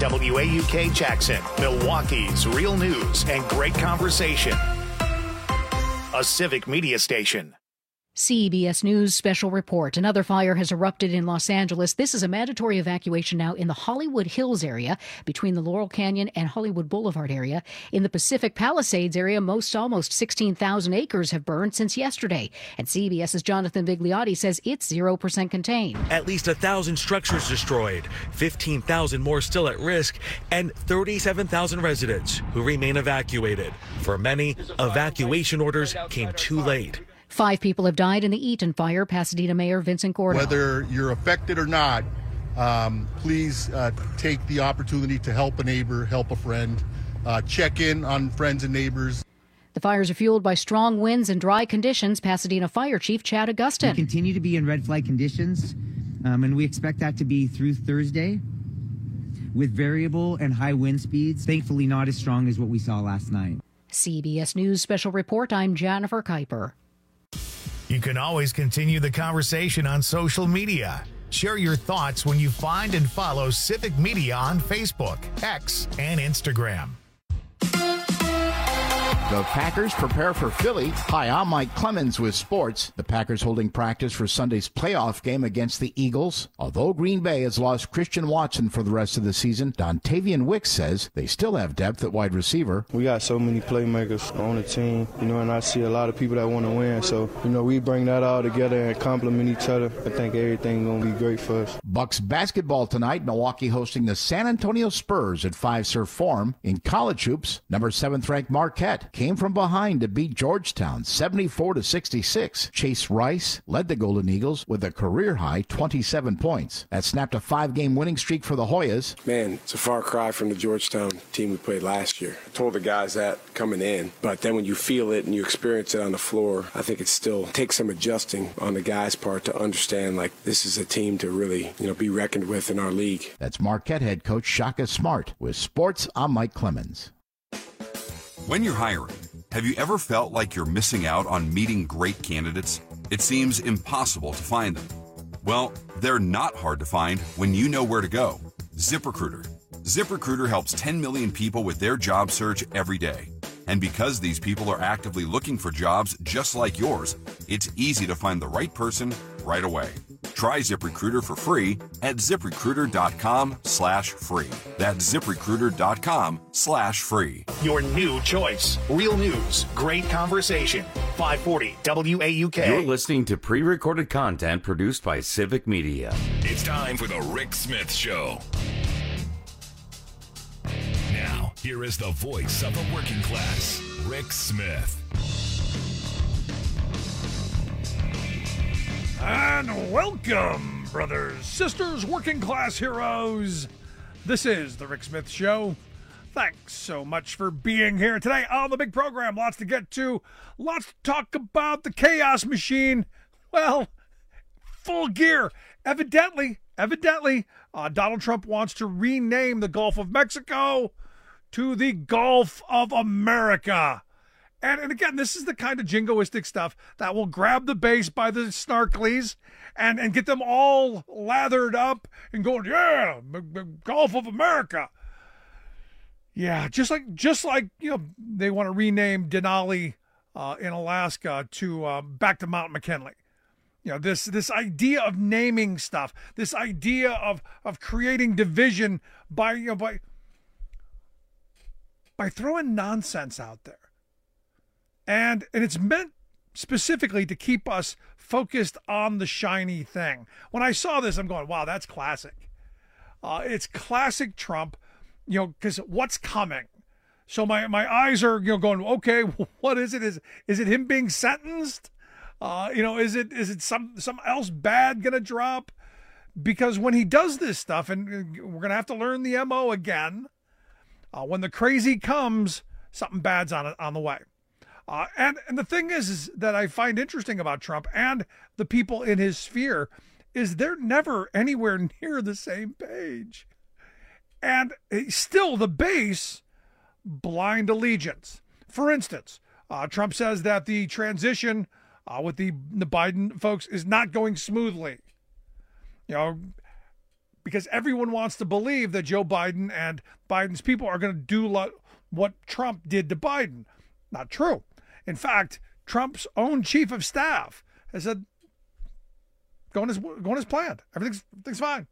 WAUK Jackson, Milwaukee's real news and great conversation. A civic media station. CBS News special report. Another fire has erupted in Los Angeles. This is a mandatory evacuation now in the Hollywood Hills area between the Laurel Canyon and Hollywood Boulevard area. In the Pacific Palisades area, almost 16,000 acres have burned since yesterday. And CBS's Jonathan Vigliotti says it's 0% contained. At least 1,000 structures destroyed, 15,000 more still at risk, and 37,000 residents who remain evacuated. For many, evacuation orders came too late. 5 people have died in the Eaton fire. Pasadena Mayor Vincent Gordo. Whether you're affected or not, please take the opportunity to help a neighbor, help a friend, check in on friends and neighbors. The fires are fueled by strong winds and dry conditions. Pasadena Fire Chief Chad Augustin. We continue to be in red flag conditions, and we expect that to be through Thursday with variable and high wind speeds, thankfully not as strong as what we saw last night. CBS News Special Report, I'm Jennifer Kuiper. You can always continue the conversation on social media. Share your thoughts when you find and follow Civic Media on Facebook, X, and Instagram. The Packers prepare for Philly. Hi, I'm Mike Clemens with sports. The Packers holding practice for Sunday's playoff game against the Eagles. Although Green Bay has lost Christian Watson for the rest of the season, Dontavian Wicks says they still have depth at wide receiver. We got so many playmakers on the team, and I see a lot of people that want to win. So, we bring that all together and complement each other. I think everything's going to be great for us. Bucks basketball tonight. Milwaukee hosting the San Antonio Spurs at Fiserv Forum. In college hoops, number 7th ranked Marquette came from behind to beat Georgetown 74-66. Chase Rice led the Golden Eagles with a career-high 27 points. That snapped a 5-game winning streak for the Hoyas. Man, it's a far cry from the Georgetown team we played last year. I told the guys that coming in, but then when you feel it and you experience it on the floor, I think it still takes some adjusting on the guys' part to understand, this is a team to really, be reckoned with in our league. That's Marquette head coach Shaka Smart. With sports, I'm Mike Clemens. When you're hiring, have you ever felt like you're missing out on meeting great candidates? It seems impossible to find them. Well, they're not hard to find when you know where to go. ZipRecruiter. ZipRecruiter helps 10 million people with their job search every day. And because these people are actively looking for jobs just like yours, it's easy to find the right person right away. Try ZipRecruiter for free at ZipRecruiter.com/free. That's ZipRecruiter.com/free. Your new choice. Real news, great conversation. 540 WAUK. You're listening to pre-recorded content produced by Civic Media. It's time for the Rick Smith Show. Now, here is the voice of the working class, Rick Smith. And welcome, brothers, sisters, working class heroes. This is the Rick Smith Show. Thanks so much for being here today on the big program. Lots to get to. Lots to talk about. The chaos machine, well, full gear. Evidently, Donald Trump wants to rename the Gulf of Mexico to the Gulf of America. And again, this is the kind of jingoistic stuff that will grab the base by the snarklies and get them all lathered up and going, yeah, Gulf of America. Yeah, just like they want to rename Denali in Alaska to back to Mount McKinley. This idea of naming stuff, this idea of creating division by throwing nonsense out there. And it's meant specifically to keep us focused on the shiny thing. When I saw this, I'm going, wow, that's classic. It's classic Trump, because what's coming? So my eyes are going, okay, what is it? Is it him being sentenced? Is it some else bad gonna drop? Because when he does this stuff, and we're gonna have to learn the MO again, when the crazy comes, something bad's on the way. And the thing is that I find interesting about Trump and the people in his sphere is they're never anywhere near the same page. And still the base, blind allegiance. For instance, Trump says that the transition with the Biden folks is not going smoothly. because everyone wants to believe that Joe Biden and Biden's people are going to do what Trump did to Biden. Not true. In fact, Trump's own chief of staff has said, going as planned. Everything's fine.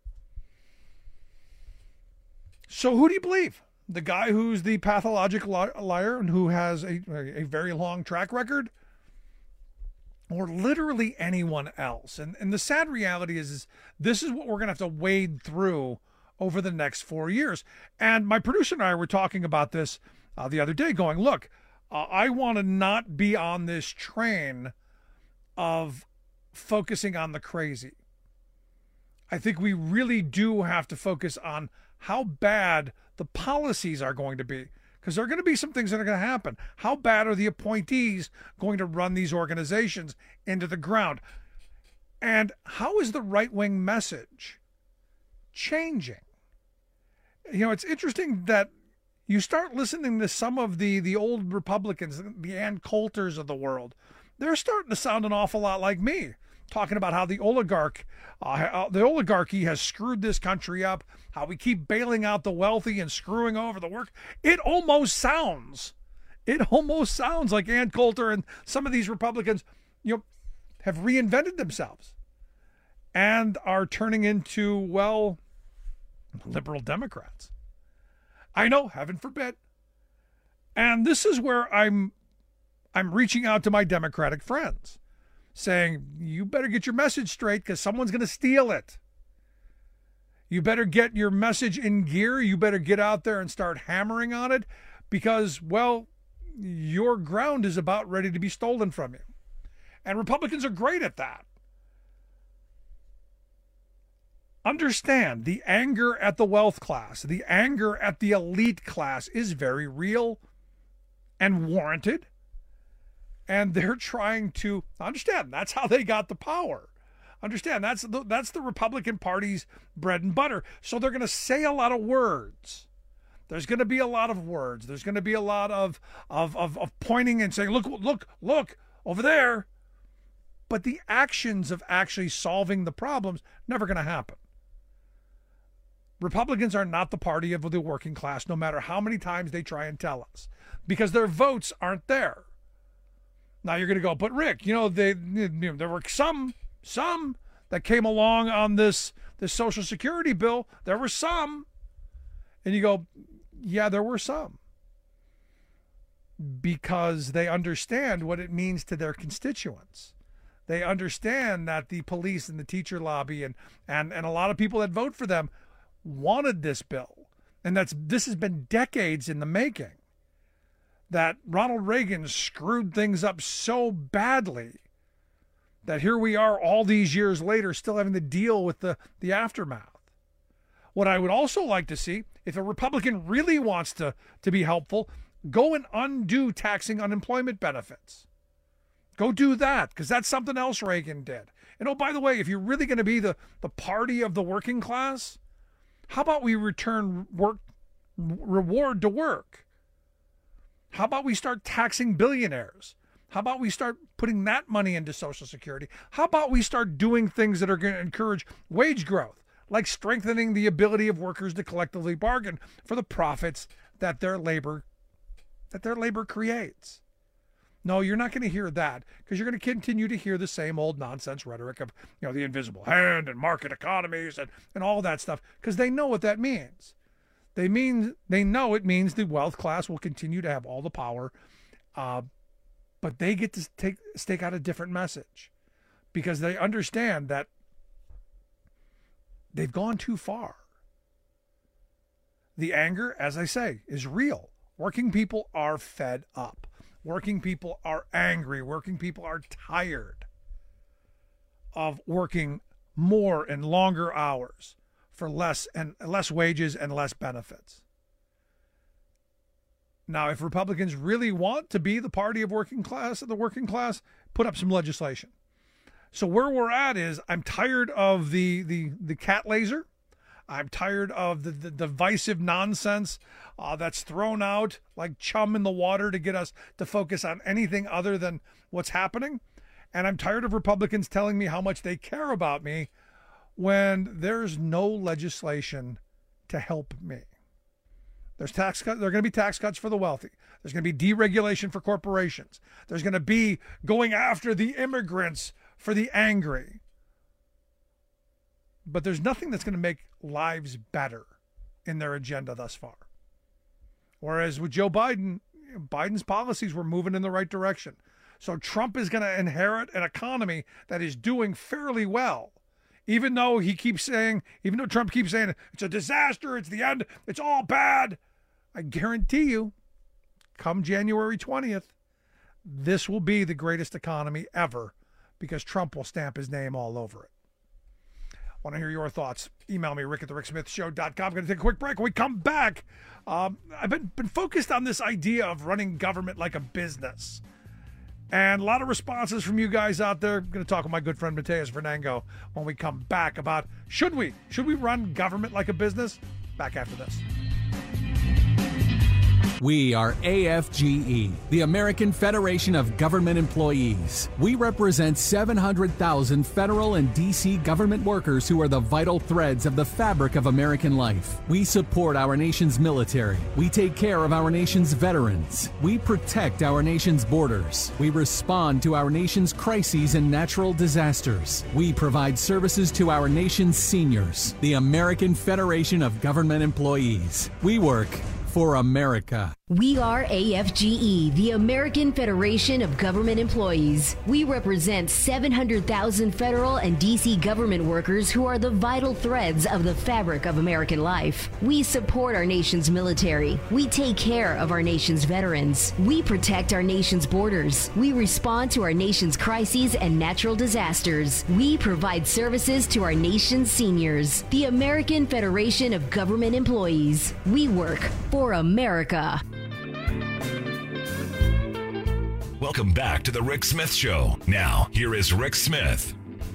So who do you believe? The guy who's the pathological liar and who has a very long track record? Or literally anyone else? And the sad reality is this is what we're going to have to wade through over the next 4 years. And my producer and I were talking about this the other day, going, look, I want to not be on this train of focusing on the crazy. I think we really do have to focus on how bad the policies are going to be, because there are going to be some things that are going to happen. How bad are the appointees going to run these organizations into the ground? And how is the right-wing message changing? You know, it's interesting that you start listening to some of the old Republicans, the Ann Coulters of the world. They're starting to sound an awful lot like me, talking about how the oligarchy has screwed this country up, how we keep bailing out the wealthy and screwing over the work. It almost sounds like Ann Coulter and some of these Republicans, have reinvented themselves and are turning into, well, liberal Democrats. I know, heaven forbid. And this is where I'm reaching out to my Democratic friends, saying, you better get your message straight because someone's going to steal it. You better get your message in gear. You better get out there and start hammering on it because, well, your ground is about ready to be stolen from you. And Republicans are great at that. Understand, the anger at the wealth class, the anger at the elite class is very real and warranted. And they're trying to understand that's how they got the power. Understand that's the Republican Party's bread and butter. So they're going to say a lot of words. There's going to be a lot of words. There's going to be a lot of pointing and saying, look over there. But the actions of actually solving the problems never going to happen. Republicans are not the party of the working class, no matter how many times they try and tell us, because their votes aren't there. Now you're going to go, but Rick, there were some that came along on this Social Security bill. There were some. And you go, yeah, there were some. Because they understand what it means to their constituents. They understand that the police and the teacher lobby and a lot of people that vote for them wanted this bill. And this has been decades in the making. That Ronald Reagan screwed things up so badly that here we are all these years later still having to deal with the aftermath. What I would also like to see, if a Republican really wants to be helpful, go and undo taxing unemployment benefits. Go do that, because that's something else Reagan did. And oh, by the way, if you're really going to be the party of the working class, how about we return reward to work? How about we start taxing billionaires? How about we start putting that money into Social Security? How about we start doing things that are going to encourage wage growth, like strengthening the ability of workers to collectively bargain for the profits that their labor creates? No, you're not going to hear that, because you're going to continue to hear the same old nonsense rhetoric of, the invisible hand and market economies and all that stuff, because they know what that means. They know it means the wealth class will continue to have all the power, but they get to stake out a different message, because they understand that they've gone too far. The anger, as I say, is real. Working people are fed up. Working people are angry. Working people are tired of working more and longer hours for less wages and less benefits. Now, if Republicans really want to be the party of the working class, put up some legislation. So where we're at is, I'm tired of the cat laser. I'm tired of the divisive nonsense that's thrown out like chum in the water to get us to focus on anything other than what's happening. And I'm tired of Republicans telling me how much they care about me when there's no legislation to help me? There's tax cuts. There are going to be tax cuts for the wealthy. There's going to be deregulation for corporations. There's going to be going after the immigrants for the angry. But there's nothing that's going to make lives better in their agenda thus far. Whereas with Joe Biden, Biden's policies were moving in the right direction. So Trump is going to inherit an economy that is doing fairly well. Even though Trump keeps saying it's a disaster, it's the end, it's all bad. I guarantee you, come January 20th, this will be the greatest economy ever because Trump will stamp his name all over it. Want to hear your thoughts? Email me, rick@thericksmithshow.com. I'm going to take a quick break. When we come back, I've been focused on this idea of running government like a business. And a lot of responses from you guys out there. I'm going to talk with my good friend Mateus Fernango when we come back about should we run government like a business? Back after this. We are AFGE, the American Federation of Government Employees. We represent 700,000 federal and D.C. government workers who are the vital threads of the fabric of American life. We support our nation's military. We take care of our nation's veterans. We protect our nation's borders. We respond to our nation's crises and natural disasters. We provide services to our nation's seniors. The American Federation of Government Employees. We work for America. We are AFGE, the American Federation of Government Employees. We represent 700,000 federal and D.C. government workers who are the vital threads of the fabric of American life. We support our nation's military. We take care of our nation's veterans. We protect our nation's borders. We respond to our nation's crises and natural disasters. We provide services to our nation's seniors. The American Federation of Government Employees. We work for America. Welcome back to the Rick Smith Show. Now, here is Rick Smith.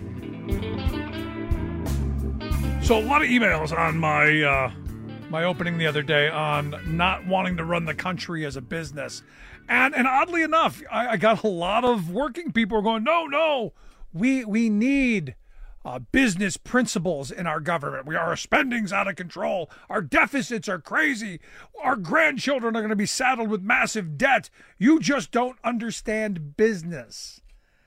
So a lot of emails on my opening the other day on not wanting to run the country as a business. And oddly enough, I got a lot of working people going, no, we need business principles in our government. Our spending's out of control. Our deficits are crazy. Our grandchildren are going to be saddled with massive debt. You just don't understand business.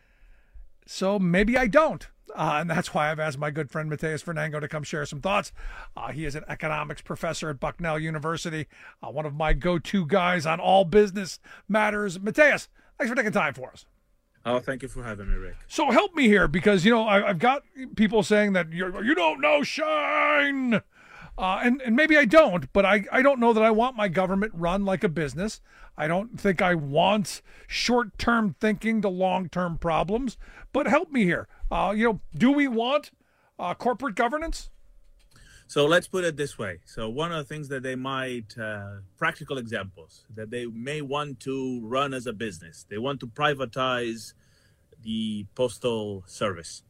So maybe I don't. And that's why I've asked my good friend Mateus Fernango to come share some thoughts. He is an economics professor at Bucknell University, one of my go-to guys on all business matters. Mateus, thanks for taking time for us. Oh, thank you for having me, Rick. So help me here because, I've got people saying that you don't know Shine. And maybe I don't, but I don't know that I want my government run like a business. I don't think I want short-term thinking to long-term problems. But help me here. Do we want corporate governance? So let's put it this way. So one of the things that they might, practical examples, that they may want to run as a business. They want to privatize the postal service.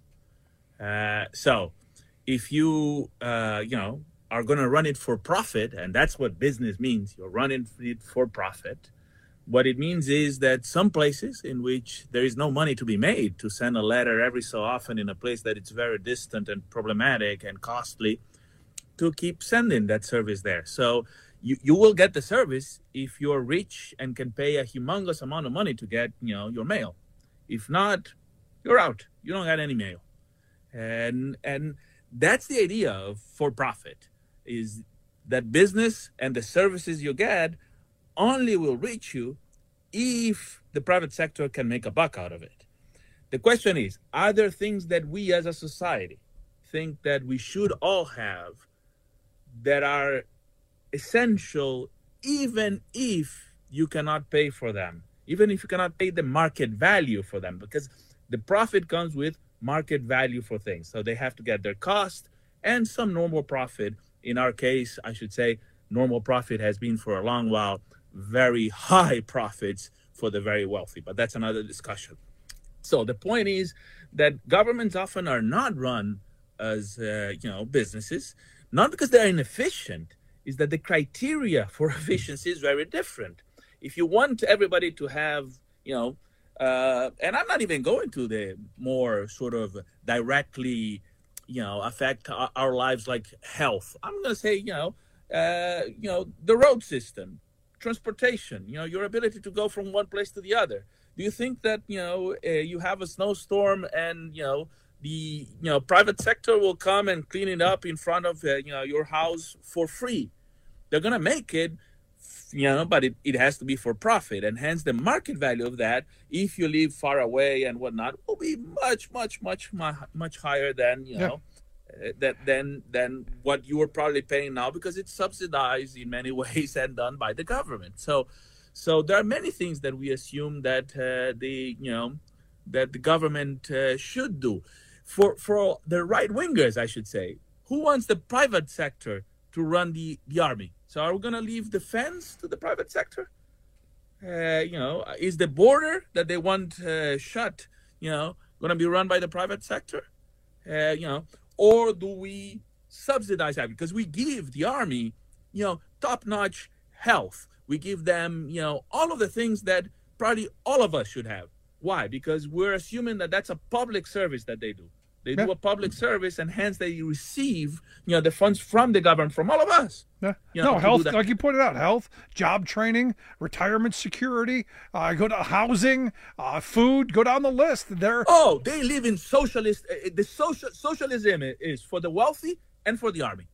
So if you, are going to run it for profit, and that's what business means, you're running it for profit. What it means is that some places in which there is no money to be made to send a letter every so often in a place that it's very distant and problematic and costly, to keep sending that service there. So you will get the service if you're rich and can pay a humongous amount of money to get, your mail. If not, you're out. You don't get any mail. And that's the idea of for profit, is that business and the services you get only will reach you if the private sector can make a buck out of it. The question is, are there things that we as a society think that we should all have that are essential even if you cannot pay for them, even if you cannot pay the market value for them, because the profit comes with market value for things. So they have to get their cost and some normal profit. In our case, I should say normal profit has been for a long while very high profits for the very wealthy, but that's another discussion. So the point is that governments often are not run as, businesses, not because they're inefficient, is that the criteria for efficiency is very different. If you want everybody to have, and I'm not even going to the more sort of directly affect our lives, like health. I'm going to say, the road system, transportation, your ability to go from one place to the other. Do you think that, you have a snowstorm and, the private sector will come and clean it up in front of, your house for free? They're going to make it, but it has to be for profit. And hence the market value of that, if you live far away and whatnot, will be much, much, much, much higher than, than what you are probably paying now, because it's subsidized in many ways and done by the government. So there are many things that we assume that that the government should do. For the right wingers, I should say, who wants the private sector to run the army? So are we going to leave defense to the private sector? Is the border that they want shut, going to be run by the private sector? Or do we subsidize that? Because we give the army, top-notch health. We give them, all of the things that probably all of us should have. Why? Because we're assuming that that's a public service that they do. They do a public service, and hence they receive, the funds from the government, from all of us. Yeah. Health, like you pointed out, health, job training, retirement security, go to housing, food, go down the list. They live in socialist. Socialism is for the wealthy and for the army.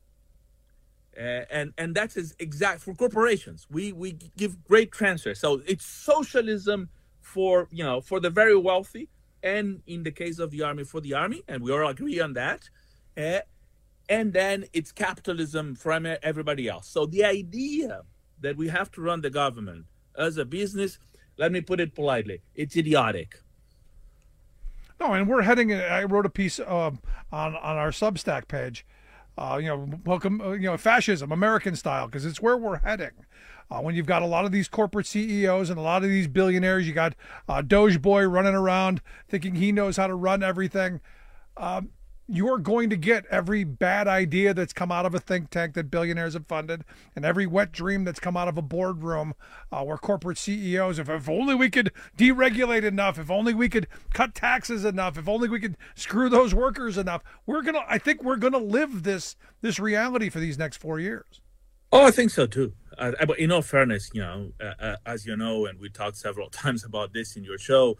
And that's exact for corporations. We give great transfer. So it's socialism for the very wealthy, and in the case of the army, for the army, and we all agree on that. And then it's capitalism from everybody else. So the idea that we have to run the government as a business, let me put it politely, it's idiotic. No, and we're heading. I wrote a piece on our Substack page. Welcome, fascism, American style, because it's where we're heading. When you've got a lot of these corporate CEOs and a lot of these billionaires, you got Doge Boy running around thinking he knows how to run everything. You're going to get every bad idea that's come out of a think tank that billionaires have funded, and every wet dream that's come out of a boardroom where corporate CEOs, if only we could deregulate enough, if only we could cut taxes enough, if only we could screw those workers enough, I think we're gonna live this reality for these next 4 years. Oh, I think so too. But in all fairness, as you know, and we talked several times about this in your show,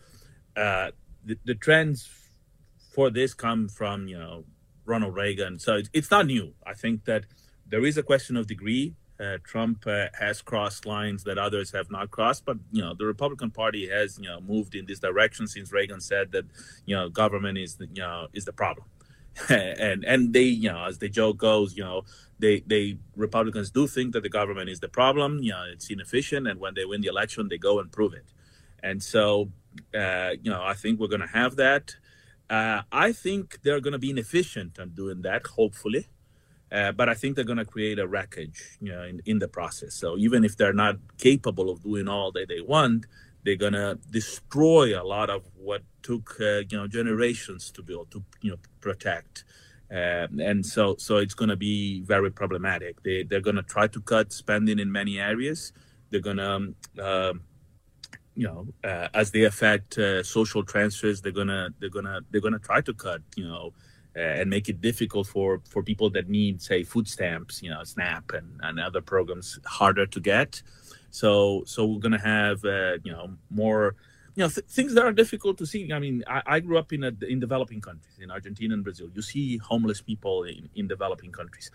the trends for this come from, Ronald Reagan. So it's not new. I think that there is a question of degree. Trump has crossed lines that others have not crossed, but, the Republican Party has, moved in this direction since Reagan said that, government is the problem. and they, as the joke goes, they Republicans do think that the government is the problem. It's inefficient, and when they win the election, they go and prove it. And so, I think we're going to have that. I think they're going to be inefficient on doing that, hopefully. But I think they're going to create a wreckage, in the process. So even if they're not capable of doing all that they want, they're going to destroy a lot of what took, generations to build, to, protect. And so it's going to be very problematic. They're going to try to cut spending in many areas. They're going to, as they affect social transfers, they're gonna try to cut, and make it difficult for people that need, say, food stamps, SNAP and other programs harder to get. So we're gonna have, more, things that are difficult to see. I mean, I grew up in developing countries, in Argentina and Brazil. You see homeless people in developing countries.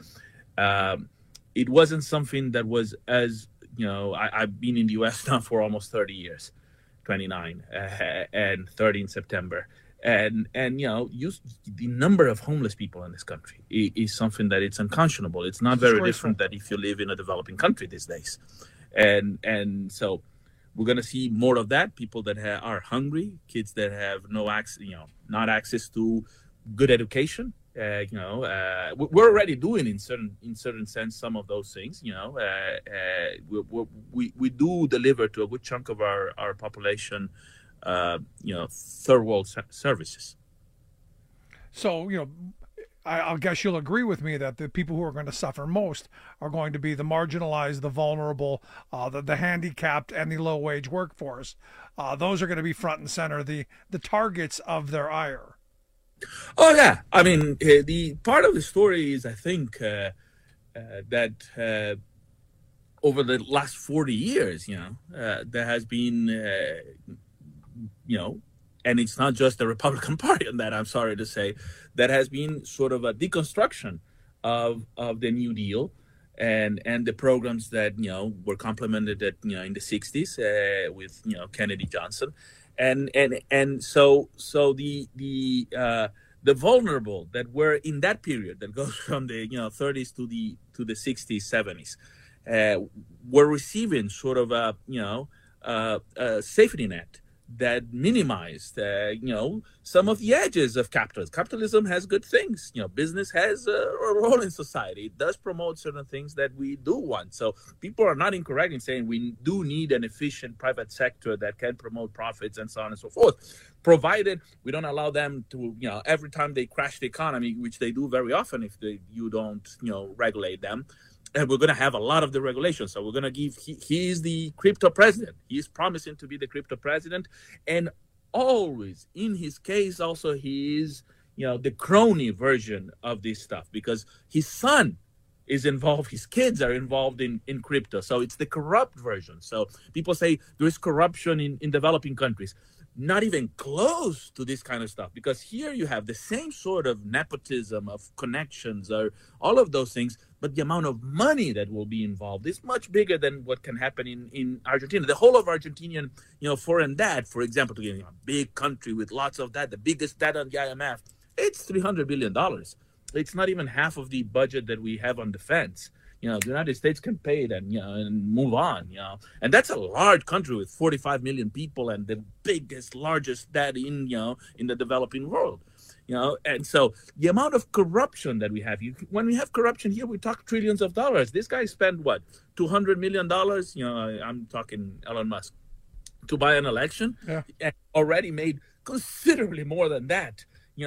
It wasn't something that was as, I've been in the U.S. now for almost 30 years, 29 and 30 in September. And the number of homeless people in this country is something that it's unconscionable. It's not very different than if you live in a developing country these days. And so we're going to see more of that. People that are hungry, kids that have no access, not access to good education. We're already doing in certain sense some of those things. We do deliver to a good chunk of our population, third world services. So I guess you'll agree with me that the people who are going to suffer most are going to be the marginalized, the vulnerable, the handicapped, and the low-wage workforce. Those are going to be front and center, the targets of their ire. Oh yeah, I mean the part of the story is I think that over the last 40 years, there has been, and it's not just the Republican Party on that. I'm sorry to say, that has been sort of a deconstruction of the New Deal and the programs that were complemented in the 60s with Kennedy Johnson, and so the vulnerable that were in that period that goes from the 30s to the 60s 70s were receiving sort of a safety net that minimized some of the edges of capitalism. Capitalism has good things. Business has a role in society. It does promote certain things that we do want. So people are not incorrect in saying we do need an efficient private sector that can promote profits and so on and so forth, provided we don't allow them to, every time they crash the economy, which they do very often if you don't, regulate them. And we're going to have a lot of the regulations. So we're going to give, he is the crypto president. He is promising to be the crypto president. And always, in his case, also, he is, the crony version of this stuff because his son is involved. His kids are involved in crypto. So it's the corrupt version. So people say there is corruption in developing countries. Not even close to this kind of stuff, because here you have the same sort of nepotism of connections or all of those things, but the amount of money that will be involved is much bigger than what can happen in Argentina. The whole of Argentinian, foreign debt, for example, to a big country with lots of debt, the biggest debt on the IMF, it's $300 billion. It's not even half of the budget that we have on defense. The United States can pay it and move on, and that's a large country with 45 million people and the biggest, largest debt in the developing world, and so the amount of corruption that we have, when we have corruption here, we talk trillions of dollars. This guy spent what, $200 million, I'm talking Elon Musk, to buy an election, and already made considerably more than that.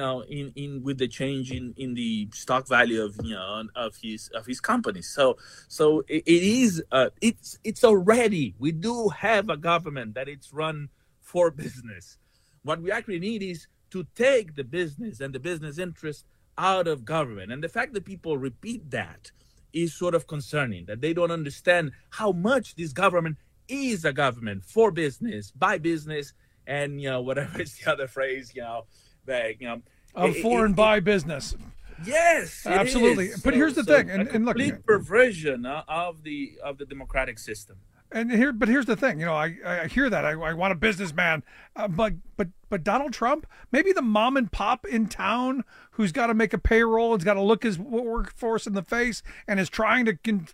With the change in the stock value of his companies. So it is it's already, we do have a government that it's run for business. What we actually need is to take the business and the business interest out of government. And the fact that people repeat that is sort of concerning, that they don't understand how much this government is a government for business, by business, and whatever is the other phrase, foreign buy business. Yes, absolutely. But here's the thing, and look, complete perversion of the democratic system. And here's the thing, I hear that I want a businessman, but Donald Trump, maybe the mom and pop in town who's got to make a payroll, has got to look his workforce in the face, and is trying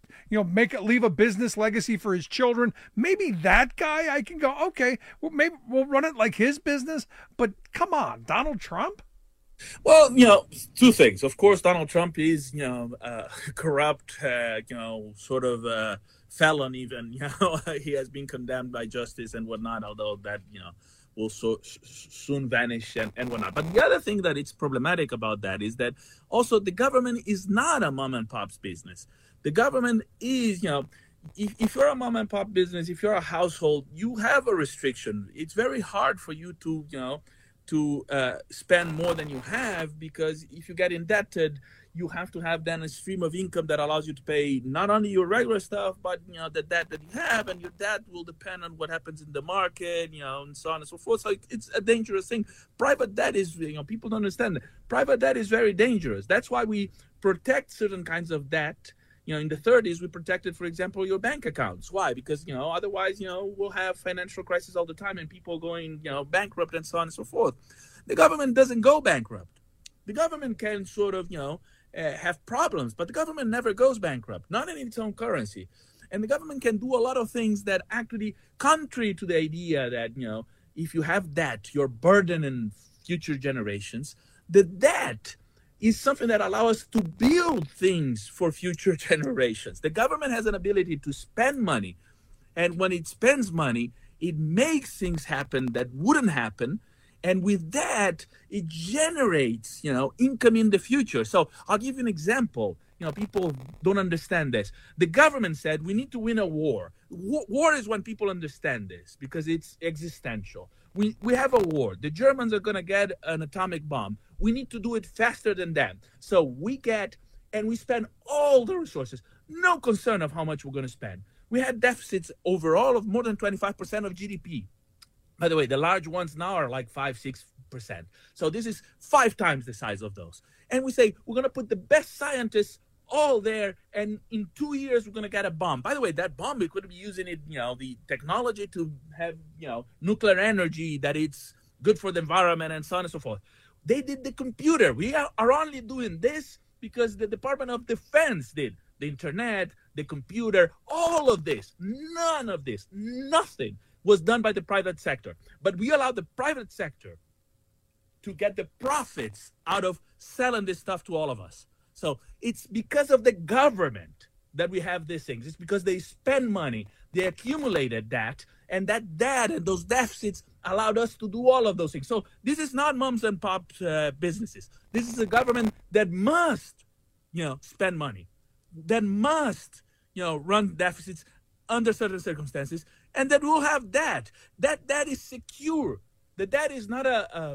to leave a business legacy for his children. Maybe that guy I can go, okay, well, maybe we'll run it like his business. But come on, Donald Trump. Well, two things. Of course, Donald Trump is, corrupt, sort of felon even. He has been condemned by justice and whatnot, although that, will soon vanish and whatnot. But the other thing that it's problematic about that is that also the government is not a mom and pop's business. The government is, if you're a mom and pop business, if you're a household, you have a restriction. It's very hard for you to, to spend more than you have, because if you get indebted, you have to have then a stream of income that allows you to pay not only your regular stuff, but the debt that you have, and your debt will depend on what happens in the market, and so on and so forth. So it's a dangerous thing. Private debt is, people don't understand that. Private debt is very dangerous. That's why we protect certain kinds of debt. In the 30s, we protected, for example, your bank accounts. Why? Because, otherwise, we'll have financial crisis all the time and people going, bankrupt and so on and so forth. The government doesn't go bankrupt. The government can sort of, have problems, but the government never goes bankrupt, not in its own currency. And the government can do a lot of things that actually, contrary to the idea that, if you have debt, you're burdening future generations, the debt is something that allows us to build things for future generations. The government has an ability to spend money, and when it spends money, it makes things happen that wouldn't happen. And with that, it generates, income in the future. So I'll give you an example. People don't understand this. The government said we need to win a war. War is when people understand this because it's existential. We have a war. The Germans are going to get an atomic bomb. We need to do it faster than them. So we spend all the resources, no concern of how much we're going to spend. We had deficits overall of more than 25% of GDP. By the way, the large ones now are like 5-6%. So this is 5 times the size of those. And we say, we're going to put the best scientists all there, and in 2 years, we're going to get a bomb. By the way, that bomb, we could be using it, the technology to have, nuclear energy, that it's good for the environment and so on and so forth. They did the computer. We are only doing this because the Department of Defense did. The internet, the computer, all of this, none of this, nothing was done by the private sector. But we allowed the private sector to get the profits out of selling this stuff to all of us. So it's because of the government that we have these things. It's because they spend money, they accumulated that, and that debt and those deficits allowed us to do all of those things. So this is not moms and pops businesses. This is a government that must, spend money, that must, run deficits under certain circumstances, and that will have debt. That is secure. The debt is not a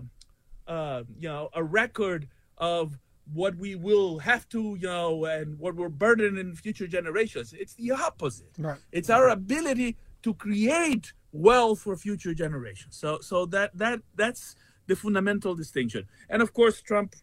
record of what we will have to, and what we're burdened in future generations. It's the opposite. Right. It's our ability to create wealth for future generations. So that's the fundamental distinction. And of course, Trump,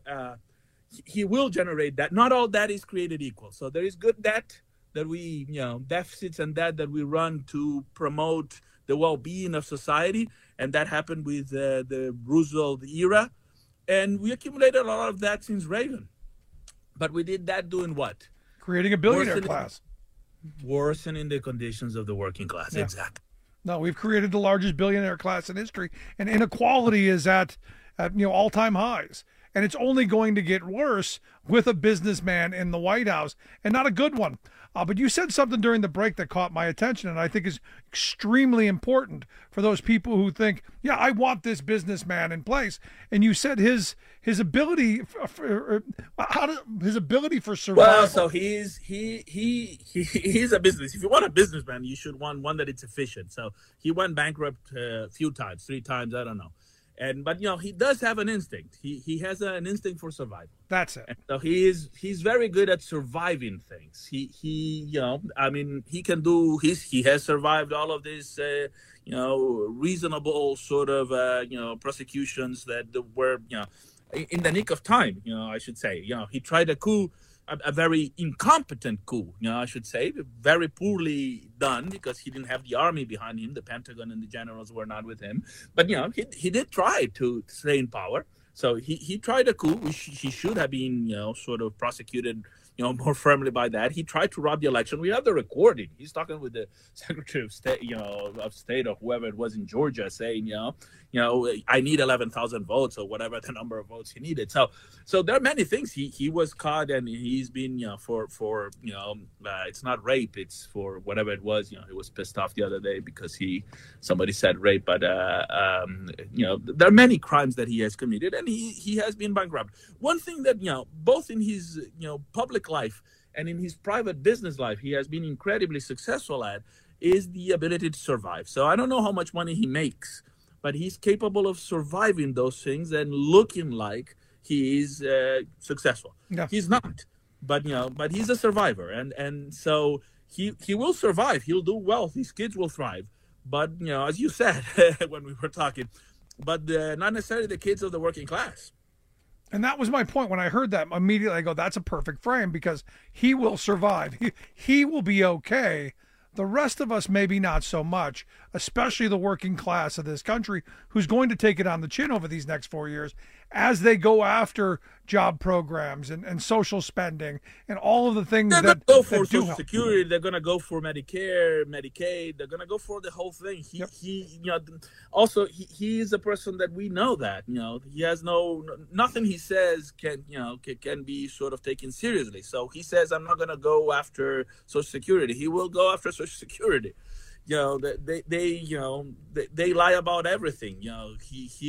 he will generate that. Not all debt is created equal. So there is good debt that we, deficits and debt that we run to promote the well-being of society. And that happened with the Roosevelt era. And we accumulated a lot of that since Reagan. But we did that doing what? Creating a billionaire class. Worsening the conditions of the working class. Yeah. Exactly. No, we've created the largest billionaire class in history. And inequality is at all-time highs. And it's only going to get worse with a businessman in the White House, and not a good one. But you said something during the break that caught my attention, and I think is extremely important for those people who think, yeah, I want this businessman in place. And you said his ability for survival. Well, so he's a business. If you want a businessman, you should want one that it's efficient. So he went bankrupt a few times, 3 times, I don't know. But he does have an instinct. He has an instinct for survival. That's it. And so he's very good at surviving things. He can do. He has survived all of this, reasonable sort of prosecutions that were in the nick of time. I should say. He tried a coup. A very incompetent coup, I should say, very poorly done because he didn't have the army behind him. The Pentagon and the generals were not with him. But, he did try to stay in power. So he tried a coup. He should have been, sort of prosecuted, more firmly by that. He tried to rob the election. We have the recording. He's talking with the Secretary of State, or whoever it was in Georgia, saying, I need 11,000 votes or whatever the number of votes he needed. So there are many things. He was caught, and he's been, for it's not rape, it's for whatever it was. He was pissed off the other day because somebody said rape, but there are many crimes that he has committed, and he has been bankrupt. One thing that both in his public life and in his private business life he has been incredibly successful at is the ability to survive. So I don't know how much money he makes, but he's capable of surviving those things and looking like he is successful. Yeah. He's not, but he's a survivor, and so he will survive. He'll do well. His kids will thrive. But as you said when we were talking, but not necessarily the kids of the working class. And that was my point. When I heard that, immediately I go, that's a perfect frame, because he will survive. He will be okay. The rest of us, maybe not so much, especially the working class of this country, who's going to take it on the chin over these next 4 years as they go after job programs and social spending and all of the things they're going to go for Social Security. They're going to go for Medicare, Medicaid. They're going to go for the whole thing. He is a person that we know that, he has nothing he says can be sort of taken seriously. So he says, I'm not going to go after Social Security. He will go after Social Security. They lie about everything.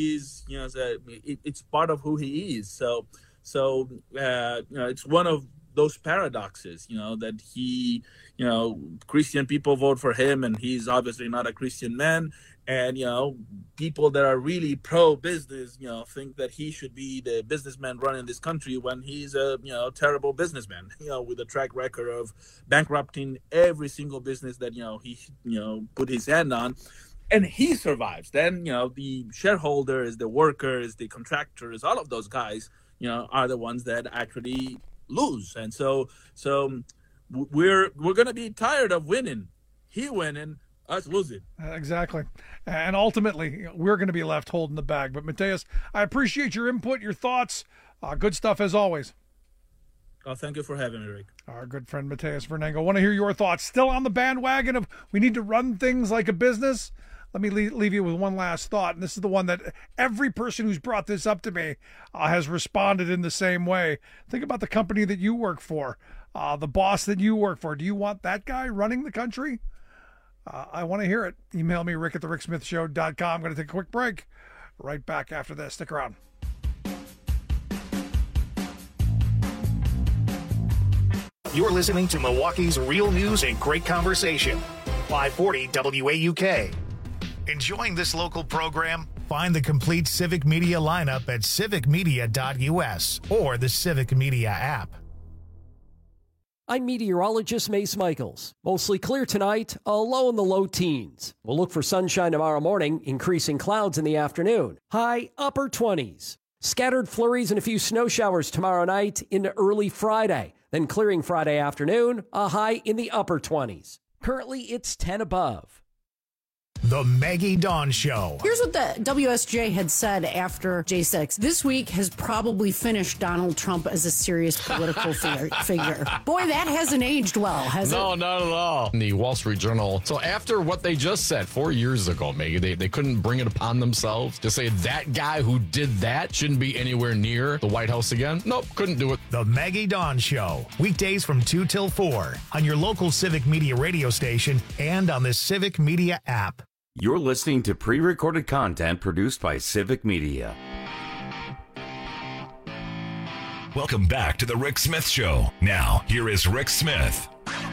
He's it's part of who he is. So it's one of those paradoxes, that he, Christian people vote for him and he's obviously not a Christian man. And, people that are really pro-business, think that he should be the businessman running this country when he's a, terrible businessman, with a track record of bankrupting every single business that, he, put his hand on. And he survives. Then, the shareholders, the workers, the contractors, all of those guys, are the ones that actually lose. And so we're going to be tired of winning. He winning, us losing. Exactly. And ultimately, we're going to be left holding the bag. But Mateus, I appreciate your input, your thoughts. Good stuff as always. Oh, thank you for having me, Rick. Our good friend Mateus Vernengo. I want to hear your thoughts. Still on the bandwagon of we need to run things like a business? Let me leave you with one last thought, and this is the one that every person who's brought this up to me has responded in the same way. Think about the company that you work for, the boss that you work for. Do you want that guy running the country? I want to hear it. Email me, rick@thericksmithshow.com. I'm going to take a quick break. Right back after this. Stick around. You're listening to Milwaukee's Real News and Great Conversation. 540 WAUK. Enjoying this local program? Find the complete Civic Media lineup at civicmedia.us or the Civic Media app. I'm meteorologist Mace Michaels. Mostly clear tonight, a low in the low teens. We'll look for sunshine tomorrow morning, increasing clouds in the afternoon. High upper 20s. Scattered flurries and a few snow showers tomorrow night into early Friday. Then clearing Friday afternoon, a high in the upper 20s. Currently, it's 10 above. The Maggie Dawn Show. Here's what the WSJ had said after J6. This week has probably finished Donald Trump as a serious political figure. Boy, that hasn't aged well, has it? No, not at all. In the Wall Street Journal. So after what they just said 4 years ago, Maggie, they couldn't bring it upon themselves to say that guy who did that shouldn't be anywhere near the White House again. Nope, couldn't do it. The Maggie Dawn Show. Weekdays from 2 till 4 on your local Civic Media radio station and on the Civic Media app. You're listening to pre-recorded content produced by Civic Media. Welcome back to the Rick Smith Show. Now, here is Rick Smith.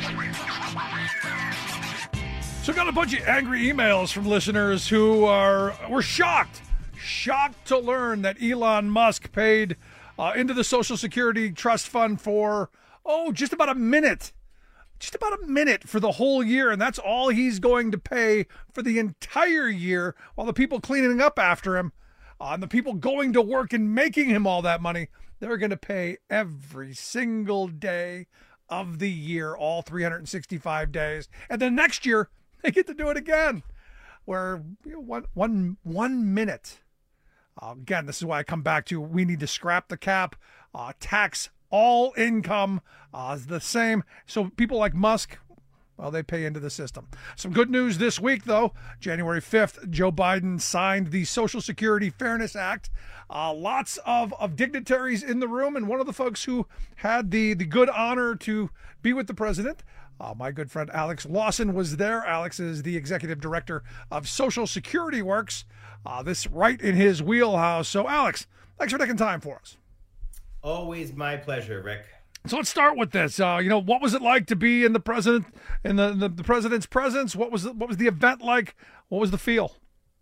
So got a bunch of angry emails from listeners who were shocked to learn that Elon Musk paid into the Social Security Trust Fund for, just about a minute. Just about a minute for the whole year, and that's all he's going to pay for the entire year, while the people cleaning up after him and the people going to work and making him all that money, they're going to pay every single day of the year, all 365 days. And then next year, they get to do it again, where one minute. Again, this is why I come back to we need to scrap the cap, tax all income is the same. So people like Musk, well, they pay into the system. Some good news this week, though. January 5th, Joe Biden signed the Social Security Fairness Act. Lots of dignitaries in the room, and one of the folks who had the good honor to be with the president, my good friend Alex Lawson, was there. Alex is the executive director of Social Security Works. This right in his wheelhouse. So, Alex, thanks for taking time for us. Always my pleasure, Rick. So let's start with this. What was it like to be in the president's presence? What was the event like? What was the feel?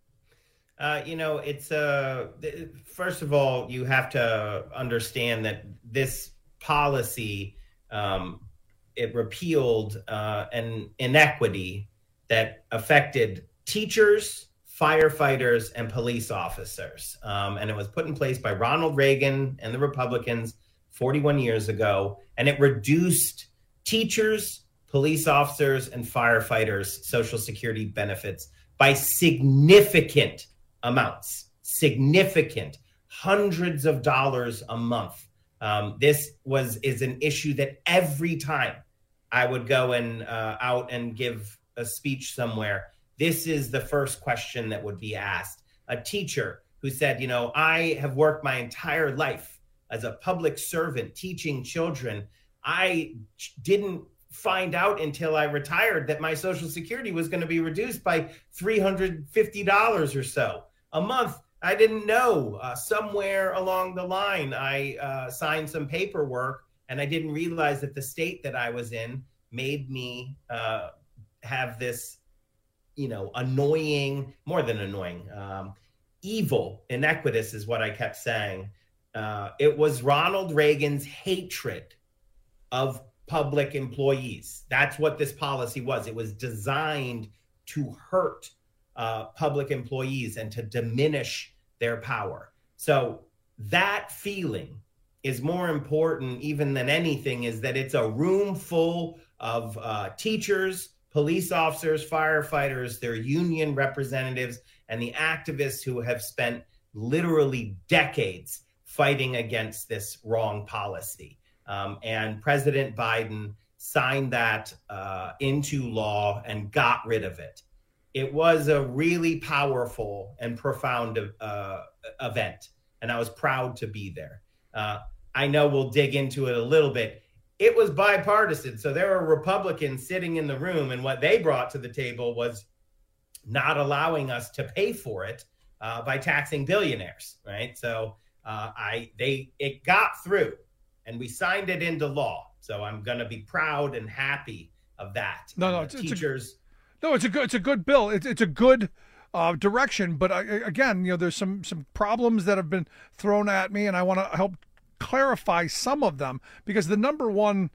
It's first of all, you have to understand that this policy it repealed an inequity that affected teachers, firefighters, and police officers. And it was put in place by Ronald Reagan and the Republicans 41 years ago. And it reduced teachers, police officers, and firefighters' Social Security benefits by significant amounts, hundreds of dollars a month. This is an issue that every time I would go out and give a speech somewhere, this is the first question that would be asked. A teacher who said, I have worked my entire life as a public servant teaching children. I didn't find out until I retired that my Social Security was going to be reduced by $350 or so a month. I didn't know. Somewhere along the line, I signed some paperwork And I didn't realize that the state that I was in made me have this, annoying, more than annoying, evil, iniquitous is what I kept saying. It was Ronald Reagan's hatred of public employees. That's what this policy was. It was designed to hurt public employees and to diminish their power. So that feeling is more important even than anything, is that it's a room full of teachers, police officers, firefighters, their union representatives, and the activists who have spent literally decades fighting against this wrong policy. And President Biden signed that into law and got rid of it. It was a really powerful and profound event, and I was proud to be there. I know we'll dig into it a little bit. It was bipartisan, so there were Republicans sitting in the room, and what they brought to the table was not allowing us to pay for it by taxing billionaires, right? So it got through, and we signed it into law. So I'm going to be proud and happy of that. It's a good bill. It's a good direction, but again, there's some problems that have been thrown at me, and I want to help clarify some of them, because the number one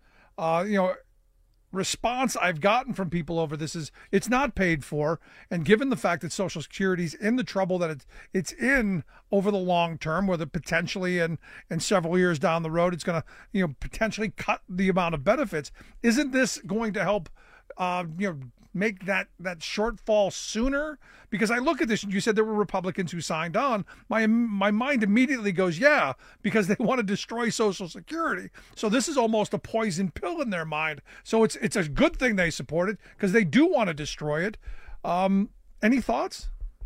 response I've gotten from people over this is it's not paid for, and given the fact that Social Security's in the trouble that it's in over the long term, whether potentially in several years down the road it's going to potentially cut the amount of benefits, isn't this going to help make that shortfall sooner? Because I look at this, and you said there were Republicans who signed on. My mind immediately goes, yeah, because they want to destroy Social Security. So this is almost a poison pill in their mind. So it's a good thing they support it, because they do want to destroy it. Any thoughts?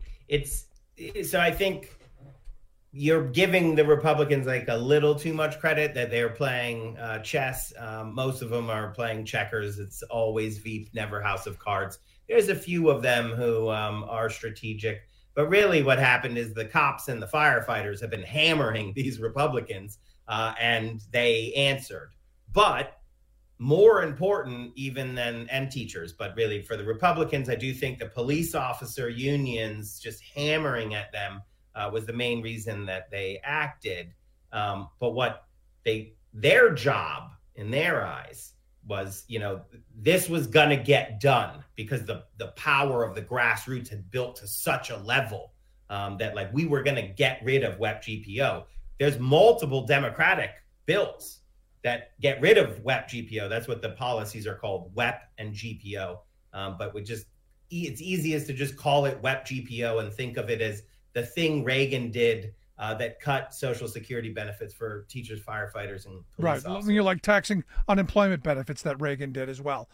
So I think you're giving the Republicans like a little too much credit, that they're playing chess. Most of them are playing checkers. It's always Veep, never House of Cards. There's a few of them who are strategic. But really what happened is the cops and the firefighters have been hammering these Republicans, and they answered. But more important even than teachers, but really for the Republicans, I do think the police officer unions just hammering at them was the main reason that they acted. But what their job in their eyes was, this was going to get done because the power of the grassroots had built to such a level that we were going to get rid of WEP GPO. There's multiple Democratic bills that get rid of WEP GPO. That's what the policies are called, WEP and GPO. But it's easiest to just call it WEP GPO and think of it as the thing Reagan did that cut Social Security benefits for teachers, firefighters, and police officers. You're like taxing unemployment benefits that Reagan did as well.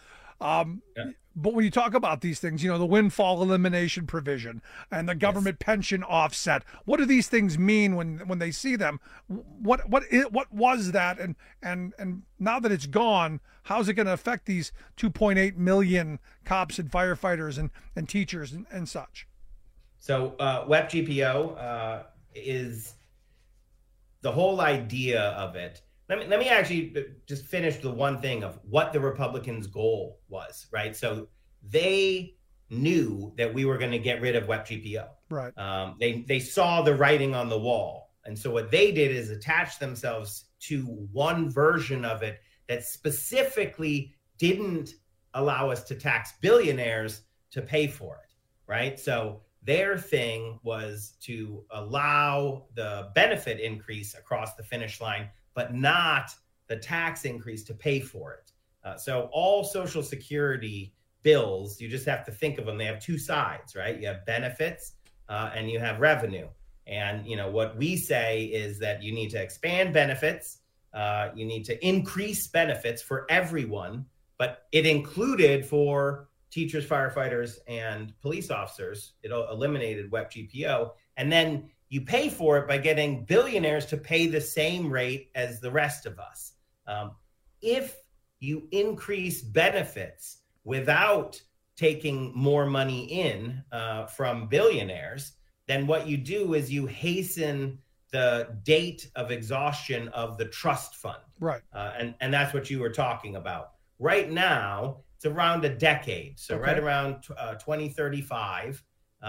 But when you talk about these things, the windfall elimination provision and the government pension offset, what do these things mean when they see them? What was that? And now that it's gone, how's it going to affect these 2.8 million cops and firefighters and teachers and such? So WEP GPO is the whole idea of it. Let me actually just finish the one thing of what the Republicans' goal was, right? So they knew that we were going to get rid of WEP GPO. Right. They saw the writing on the wall. And so what they did is attach themselves to one version of it that specifically didn't allow us to tax billionaires to pay for it, right? So their thing was to allow the benefit increase across the finish line, but not the tax increase to pay for it. So all Social Security bills, you just have to think of them. They have two sides, right? You have benefits and you have revenue. And, what we say is that you need to expand benefits. You need to increase benefits for everyone, but it included for teachers, firefighters, and police officers. It eliminated WEP GPO. And then you pay for it by getting billionaires to pay the same rate as the rest of us. If you increase benefits without taking more money in from billionaires, then what you do is you hasten the date of exhaustion of the trust fund. Right. And that's what you were talking about. Right now, it's around a decade. So right around 2035,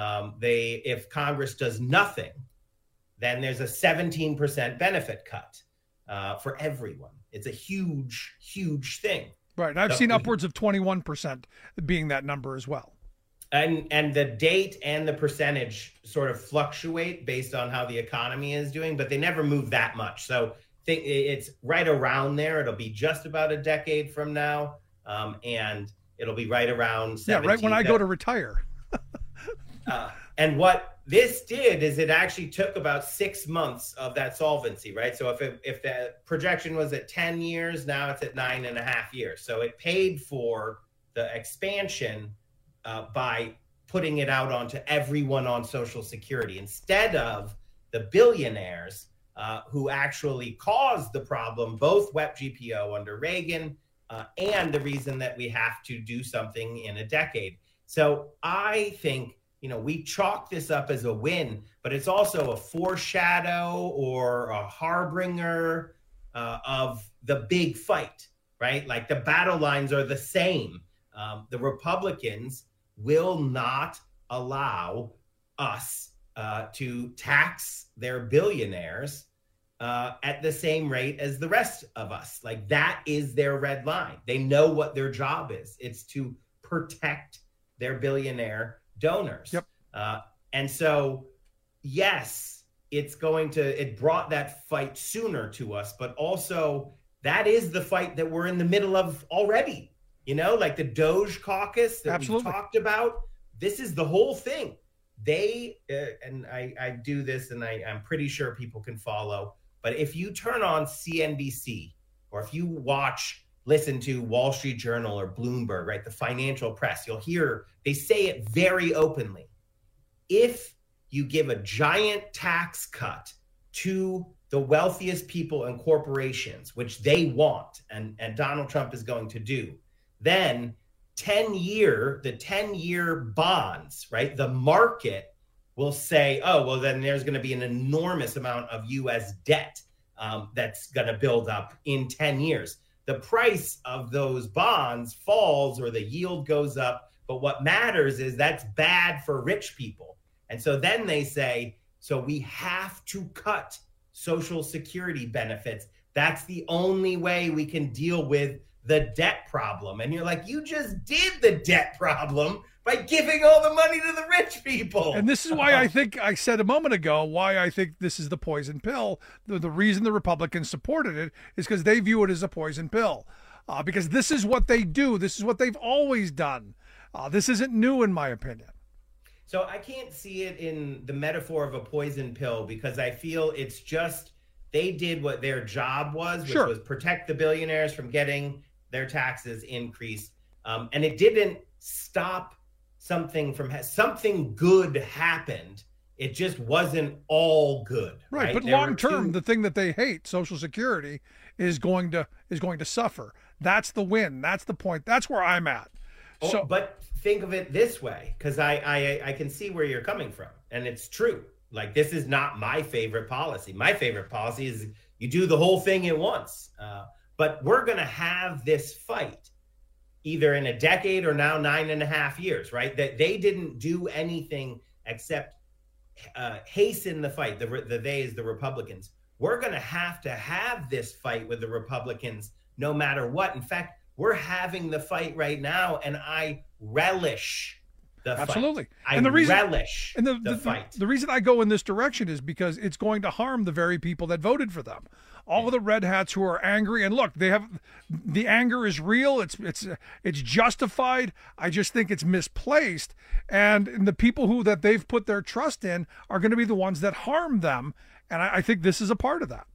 if Congress does nothing, then there's a 17% benefit cut for everyone. It's a huge, huge thing. Right. And I've seen upwards of 21% being that number as well. And the date and the percentage sort of fluctuate based on how the economy is doing, but they never move that much. So it's right around there. It'll be just about a decade from now, and it'll be right around 17. Yeah, right when I go to retire. And what this did is it actually took about 6 months of that solvency, right? So if the projection was at 10 years, now it's at 9.5 years. So it paid for the expansion by putting it out onto everyone on Social Security instead of the billionaires who actually caused the problem, both WEP GPO under Reagan and the reason that we have to do something in a decade. So I think, we chalk this up as a win, but it's also a foreshadow or a harbinger of the big fight, right? Like the battle lines are the same. The Republicans will not allow us to tax their billionaires at the same rate as the rest of us. Like that is their red line. They know what their job is. It's to protect their billionaire donors. Yep. And so, yes, it brought that fight sooner to us, but also that is the fight that we're in the middle of already. Like the Doge caucus that we talked about. This is the whole thing. They, and I do this and I'm pretty sure people can follow, but if you turn on CNBC or if you listen to Wall Street Journal or Bloomberg, right, the financial press, you'll hear they say it very openly. If you give a giant tax cut to the wealthiest people and corporations, which they want, and Donald Trump is going to do, then the 10-year bonds, right, the market will say, oh, well, then there's going to be an enormous amount of U.S. debt that's going to build up in 10 years. The price of those bonds falls or the yield goes up. But what matters is that's bad for rich people. And so then they say, so we have to cut Social Security benefits. That's the only way we can deal with the debt problem. And you're like, you just did the debt problem by giving all the money to the rich people. And this is why I think I said a moment ago, why I think this is the poison pill. The reason the Republicans supported it is because they view it as a poison pill. Because this is what they do. This is what they've always done. This isn't new, in my opinion. So I can't see it in the metaphor of a poison pill because I feel it's just they did what their job was, which was protect the billionaires from getting their taxes increased. And it didn't stop something good happened. It just wasn't all good. Right. But long term, the thing that they hate, Social Security, is going to suffer. That's the win. That's the point. That's where I'm at. But think of it this way, because I can see where you're coming from. And it's true. Like, this is not my favorite policy. My favorite policy is you do the whole thing at once. But we're going to have this fight either in a decade or now 9.5 years, right? That they didn't do anything except hasten the fight. They is the Republicans. We're going to have this fight with the Republicans no matter what. In fact, we're having the fight right now, and I relish the fight. Absolutely. Relish the fight. The reason I go in this direction is because it's going to harm the very people that voted for them. All of the red hats who are angry, and look, the anger is real. It's justified. I just think it's misplaced, and the people that they've put their trust in are going to be the ones that harm them, and I think this is a part of that.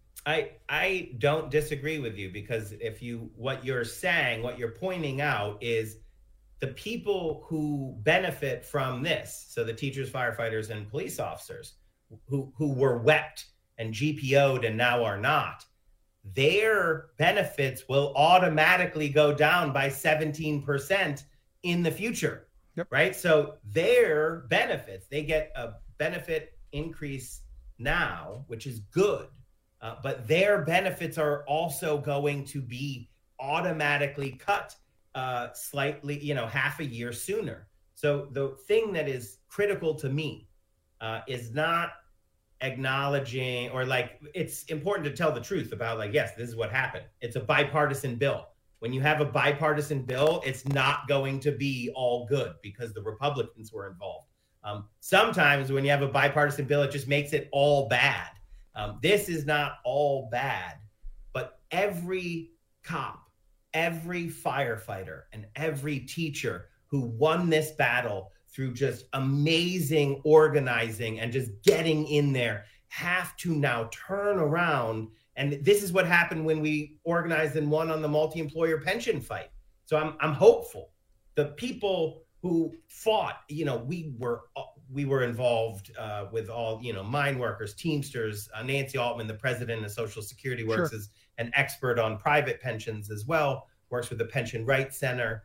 I don't disagree with you because what you're pointing out is the people who benefit from this. So the teachers, firefighters, and police officers who were wept and GPO'd and now are not, their benefits will automatically go down by 17% in the future. Yep. Right. So their benefits, they get a benefit increase now, which is good, but their benefits are also going to be automatically cut slightly, half a year sooner. So the thing that is critical to me is not acknowledging, or it's important to tell the truth about yes, this is what happened. It's a bipartisan bill. When you have a bipartisan bill, it's not going to be all good because the Republicans were involved. Sometimes when you have a bipartisan bill, it just makes it all bad. This is not all bad, but every cop, every firefighter, and every teacher who won this battle through just amazing organizing and just getting in there have to now turn around. And this is what happened when we organized and won on the multi-employer pension fight. So I'm hopeful. The people who fought, we were involved with all, mine workers, Teamsters. Nancy Altman, the president of Social Security, works as an expert on private pensions as well, works with the Pension Rights Center.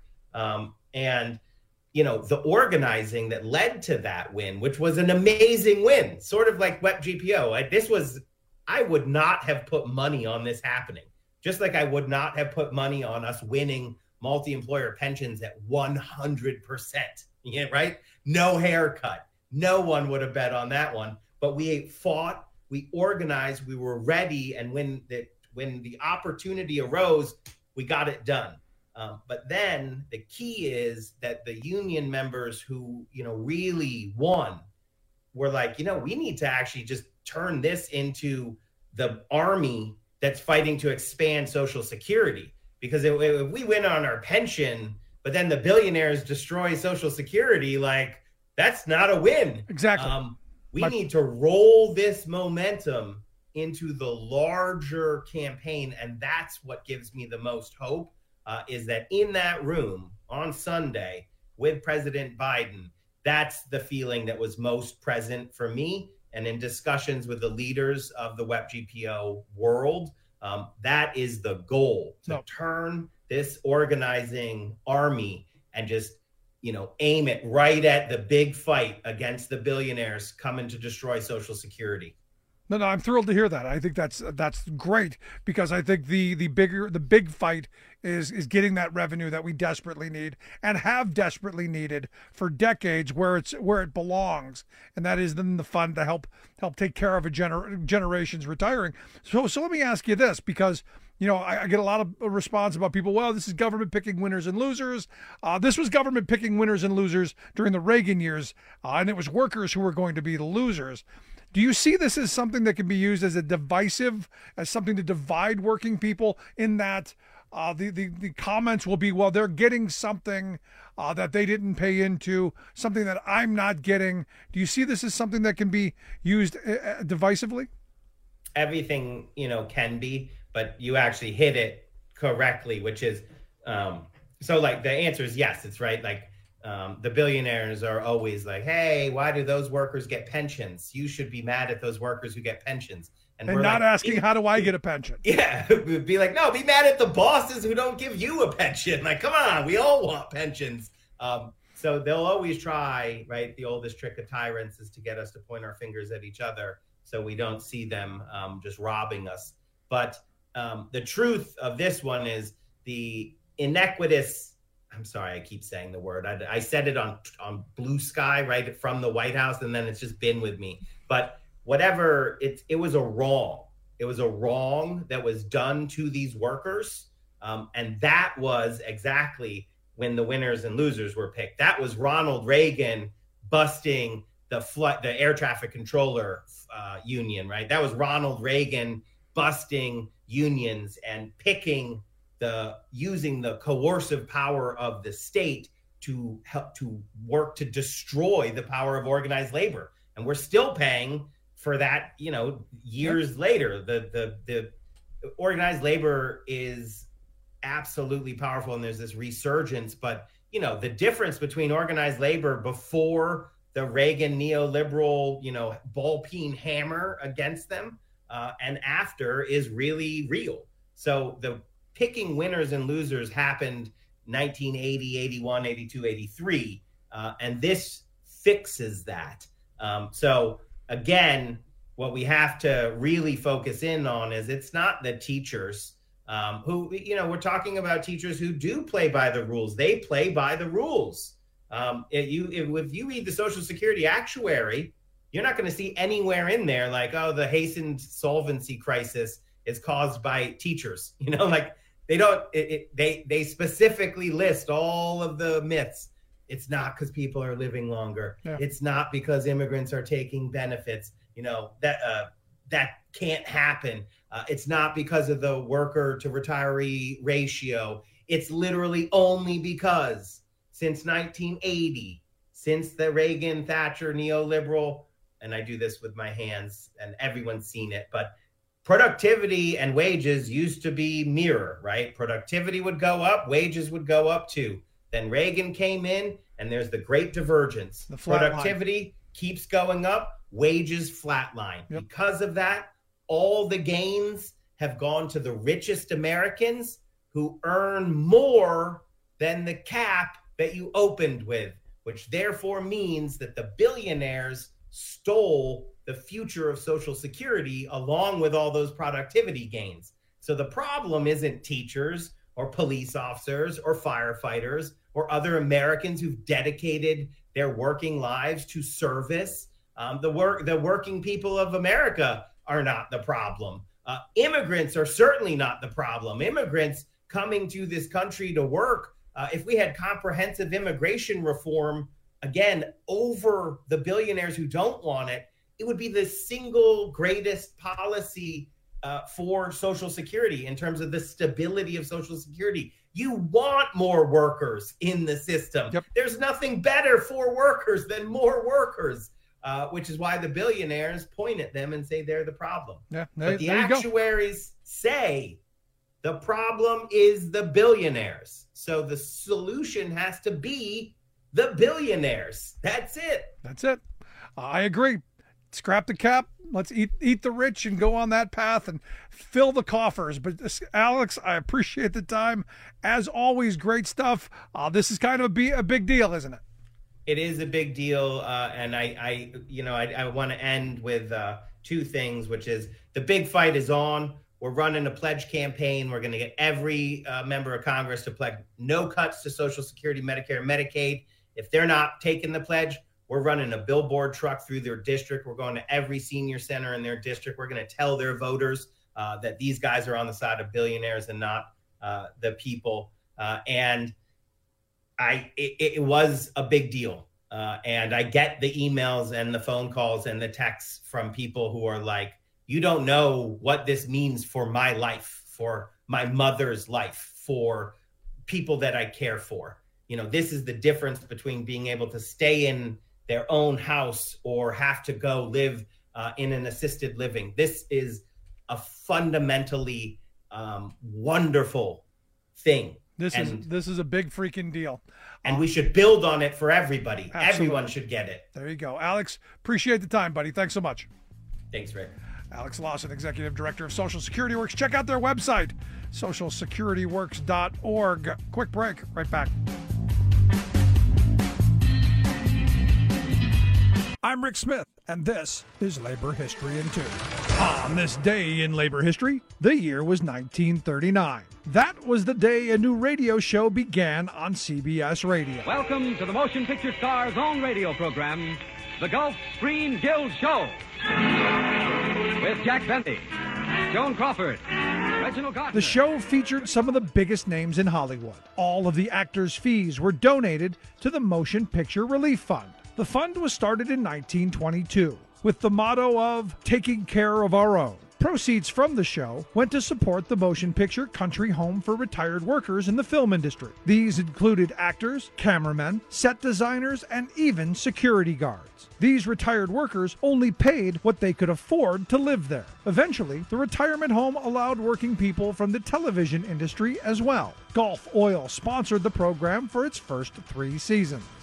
And the organizing that led to that win, which was an amazing win, sort of like WEP GPO. I would not have put money on this happening, just like I would not have put money on us winning multi-employer pensions at 100%. Yeah, right? No haircut. No one would have bet on that one. But we fought, we organized, we were ready, and when the opportunity arose, we got it done. But then the key is that the union members who, really won were like, we need to actually just turn this into the army that's fighting to expand Social Security. Because if we win on our pension, but then the billionaires destroy Social Security, that's not a win. Exactly. We need to roll this momentum into the larger campaign. And that's what gives me the most hope. Is that in that room on Sunday with President Biden, that's the feeling that was most present for me. And in discussions with the leaders of the WEP GPO world, that is the goal, to turn this organizing army and just, aim it right at the big fight against the billionaires coming to destroy Social Security. No, I'm thrilled to hear that. I think that's great, because I think the big fight is getting that revenue that we desperately need and have desperately needed for decades, where it belongs, and that is then the fund to help take care of generations retiring. So let me ask you this, because I get a lot of response about people. Well, this is government picking winners and losers. This was government picking winners and losers during the Reagan years, and it was workers who were going to be the losers. Do you see this as something that can be used as as something to divide working people, in that the comments will be, well, they're getting something that they didn't pay into, something that I'm not getting? Do you see this as something that can be used divisively? Everything, can be, but you actually hit it correctly, which is, so the answer is yes, it's right. The billionaires are always like, hey, why do those workers get pensions? You should be mad at those workers who get pensions. And we're not asking, how do I get a pension? Yeah, be like, no, be mad at the bosses who don't give you a pension. Come on, we all want pensions. So they'll always try, right? The oldest trick of tyrants is to get us to point our fingers at each other so we don't see them just robbing us. But the truth of this one is the iniquitous, I'm sorry, I keep saying the word. I said it on Blue Sky, right, from the White House, and then it's just been with me. But whatever, it was a wrong. It was a wrong that was done to these workers. And that was exactly when the winners and losers were picked. That was Ronald Reagan busting the air traffic controller union, right? That was Ronald Reagan busting unions and using the coercive power of the state to help to work to destroy the power of organized labor. And we're still paying for that, years later. The organized labor is absolutely powerful, and there's this resurgence. But, the difference between organized labor before the Reagan neoliberal, ball-peen hammer against them and after is really real. So the picking winners and losers happened 1980, 81, 82, 83. And this fixes that. So again, what we have to really focus in on is it's not the teachers who, we're talking about teachers who do play by the rules. They play by the rules. If you read the Social Security actuary, you're not going to see anywhere in there like, oh, the hastened solvency crisis is caused by teachers. They don't. They specifically list all of the myths. It's not because people are living longer. Yeah. It's not because immigrants are taking benefits. That can't happen. It's not because of the worker to retiree ratio. It's literally only because since 1980, since the Reagan Thatcher neoliberal, and I do this with my hands and everyone's seen it, but productivity and wages used to be mirror, right? Productivity would go up, wages would go up too. Then Reagan came in and there's the great divergence. The productivity keeps going up, wages flatline. Yep. Because of that, all the gains have gone to the richest Americans who earn more than the cap that you opened with, which therefore means that the billionaires stole the future of Social Security along with all those productivity gains. So the problem isn't teachers or police officers or firefighters or other Americans who've dedicated their working lives to service. The working people of America are not the problem. Immigrants are certainly not the problem. Immigrants coming to this country to work, if we had comprehensive immigration reform, again, over the billionaires who don't want it, it would be the single greatest policy for Social Security in terms of the stability of Social Security. You want more workers in the system. Yep. There's nothing better for workers than more workers, which is why the billionaires point at them and say they're the problem. Yeah, but the actuaries say the problem is the billionaires. So the solution has to be the billionaires. That's it. That's it. I agree. Scrap the cap. Let's eat the rich and go on that path and fill the coffers. But Alex, I appreciate the time. As always, great stuff. This is kind of a big deal, isn't it? It is a big deal. And I want to end with two things, which is the big fight is on. We're running a pledge campaign. We're going to get every member of Congress to pledge no cuts to Social Security, Medicare, and Medicaid. If they're not taking the pledge, we're running a billboard truck through their district. We're going to every senior center in their district. We're going to tell their voters that these guys are on the side of billionaires and not the people. And it was a big deal. And I get the emails and the phone calls and the texts from people who are like, you don't know what this means for my life, for my mother's life, for people that I care for. This is the difference between being able to stay in their own house or have to go live in an assisted living. This is a fundamentally wonderful thing. This is a big freaking deal. And we should build on it for everybody. Absolutely. Everyone should get it. There you go. Alex, appreciate the time, buddy. Thanks so much. Thanks, Rick. Alex Lawson, Executive Director of Social Security Works. Check out their website, socialsecurityworks.org. Quick break. Right back. I'm Rick Smith, and this is Labor History in 2. On this day in labor history, the year was 1939. That was the day a new radio show began on CBS Radio. Welcome to the Motion Picture Star's own radio program, The Gulf Screen Guild Show. With Jack Bentley, Joan Crawford, Reginald Gardner. The show featured some of the biggest names in Hollywood. All of the actors' fees were donated to the Motion Picture Relief Fund. The fund was started in 1922 with the motto of taking care of our own. Proceeds from the show went to support the motion picture Country Home for retired workers in the film industry. These included actors, cameramen, set designers, and even security guards. These retired workers only paid what they could afford to live there. Eventually, the retirement home allowed working people from the television industry as well. Gulf Oil sponsored the program for its first 3 seasons.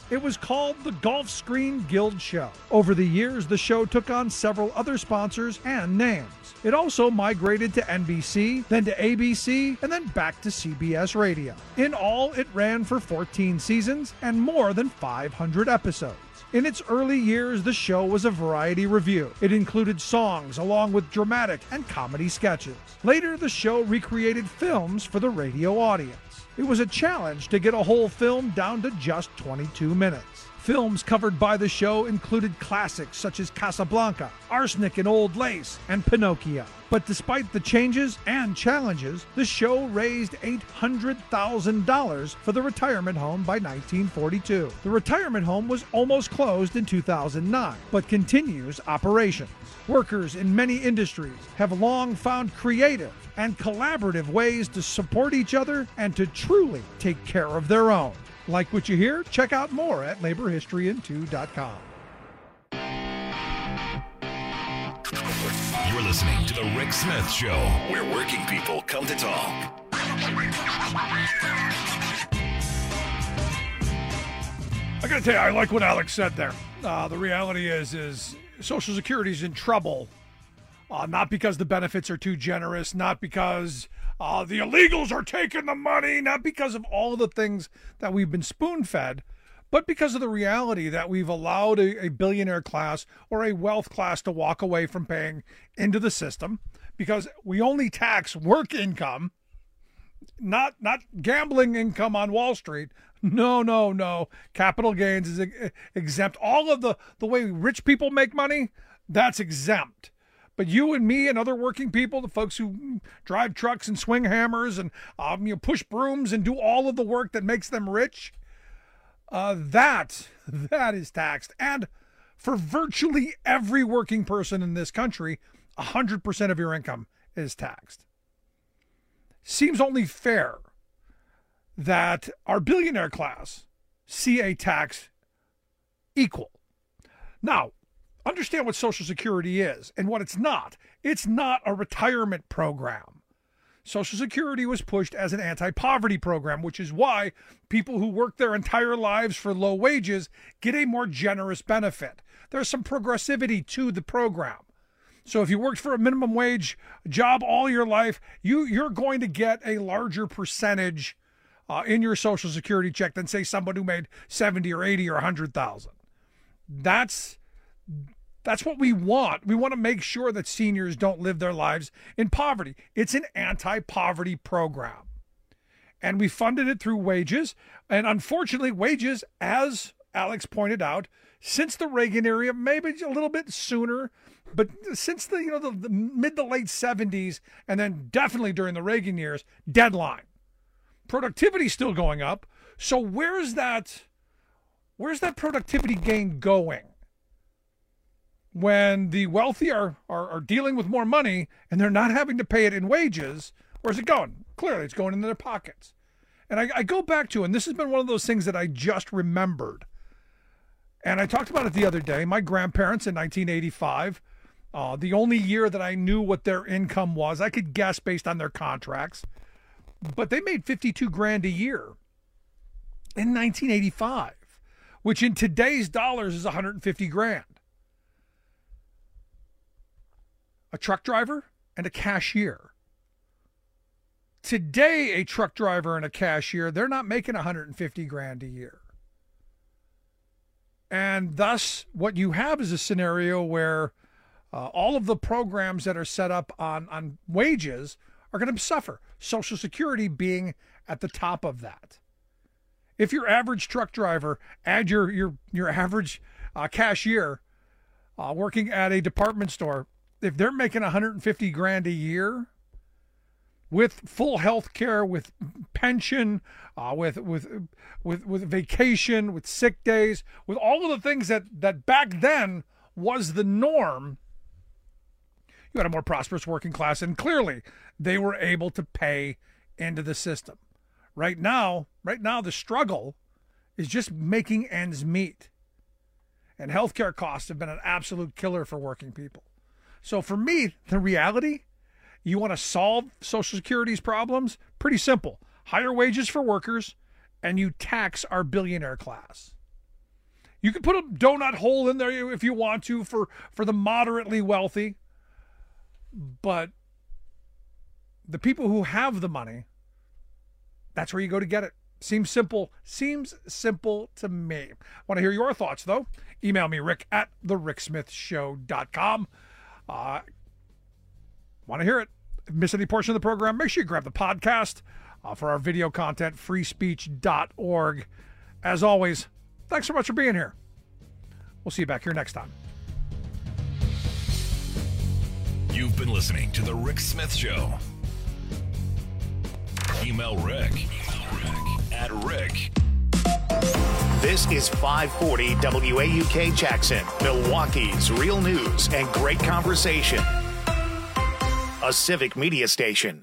It was called the Gulfstream Guild Show. Over the years, the show took on several other sponsors and names. It also migrated to NBC, then to ABC, and then back to CBS Radio. In all, it ran for 14 seasons and more than 500 episodes. In its early years, the show was a variety review. It included songs along with dramatic and comedy sketches. Later, the show recreated films for the radio audience. It was a challenge to get a whole film down to just 22 minutes. Films covered by the show included classics such as Casablanca, Arsenic and Old Lace, and Pinocchio. But despite the changes and challenges, the show raised $800,000 for the retirement home by 1942. The retirement home was almost closed in 2009, but continues operations. Workers in many industries have long found creative and collaborative ways to support each other and to truly take care of their own. Like what you hear? Check out more at laborhistoryin2.com. You're listening to The Rick Smith Show, where working people come to talk. I gotta tell you, I like what Alex said there. The reality is Social Security's in trouble. Not because the benefits are too generous, not because the illegals are taking the money, not because of all the things that we've been spoon-fed, but because of the reality that we've allowed a billionaire class or a wealth class to walk away from paying into the system because we only tax work income, not gambling income on Wall Street. No. Capital gains is exempt. All of the way rich people make money, that's exempt. But you and me and other working people, the folks who drive trucks and swing hammers and push brooms and do all of the work that makes them rich, that is taxed. And for virtually every working person in this country, 100% of your income is taxed. Seems only fair that our billionaire class see a tax equal. Now, understand what Social Security is and what it's not. It's not a retirement program. Social Security was pushed as an anti-poverty program, which is why people who work their entire lives for low wages get a more generous benefit. There's some progressivity to the program. So if you worked for a minimum wage job all your life, you're going to get a larger percentage in your Social Security check than, say, someone who made 70 or 80 or 100,000. That's what we want. We want to make sure that seniors don't live their lives in poverty. It's an anti-poverty program. And we funded it through wages. And unfortunately, wages, as Alex pointed out, since the Reagan era, maybe a little bit sooner, but since the mid to late 70s, and then definitely during the Reagan years, deadline. Productivity still going up. So where's that productivity gain going? When the wealthy are dealing with more money and they're not having to pay it in wages, where's it going? Clearly, it's going into their pockets. And I go back to, and this has been one of those things that I just remembered, and I talked about it the other day, my grandparents in 1985, the only year that I knew what their income was, I could guess based on their contracts, but they made $52,000 a year in 1985, which in today's dollars is $150,000. A truck driver and a cashier. Today, a truck driver and a cashier, they're not making $150,000 a year. And thus, what you have is a scenario where all of the programs that are set up on wages are going to suffer. Social Security being at the top of that. If your average truck driver, add your average cashier working at a department store, if they're making $150,000 a year with full health care, with pension, with vacation, with sick days, with all of the things that back then was the norm, you had a more prosperous working class, and clearly they were able to pay into the system. Right now, the struggle is just making ends meet. And healthcare costs have been an absolute killer for working people. So for me, the reality, you want to solve Social Security's problems? Pretty simple. Higher wages for workers, and you tax our billionaire class. You can put a donut hole in there if you want to for the moderately wealthy. But the people who have the money, that's where you go to get it. Seems simple to me. Want to hear your thoughts, though? Email me, rick@thericksmithshow.com. Want to hear it? If you miss any portion of the program, make sure you grab the podcast for our video content, freespeech.org. As always, thanks so much for being here. We'll see you back here next time. You've been listening to The Rick Smith Show. Email Rick at Rick. This is 540 WAUK Jackson, Milwaukee's real news and great conversation. A civic media station.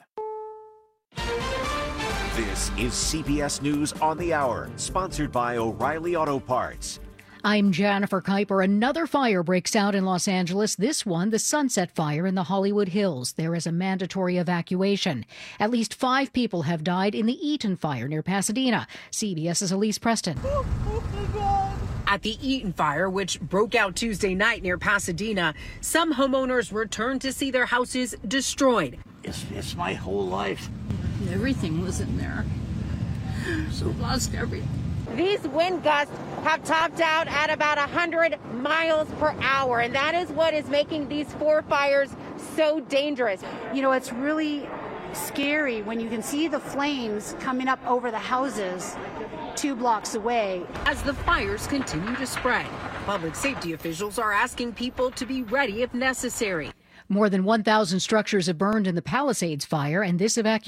This is CBS News on the Hour, sponsored by O'Reilly Auto Parts. I'm Jennifer Kuiper. Another fire breaks out in Los Angeles. This one, the Sunset Fire in the Hollywood Hills. There is a mandatory evacuation. At least 5 people have died in the Eaton Fire near Pasadena. CBS's Elise Preston. At the Eaton Fire, which broke out Tuesday night near Pasadena, some homeowners returned to see their houses destroyed. It's my whole life. Everything was in there. So lost everything. These wind gusts have topped out at about 100 miles per hour, and that is what is making these 4 fires so dangerous. You know, it's really scary when you can see the flames coming up over the houses 2 blocks away. As the fires continue to spread, public safety officials are asking people to be ready if necessary. More than 1,000 structures have burned in the Palisades fire, and this evacuation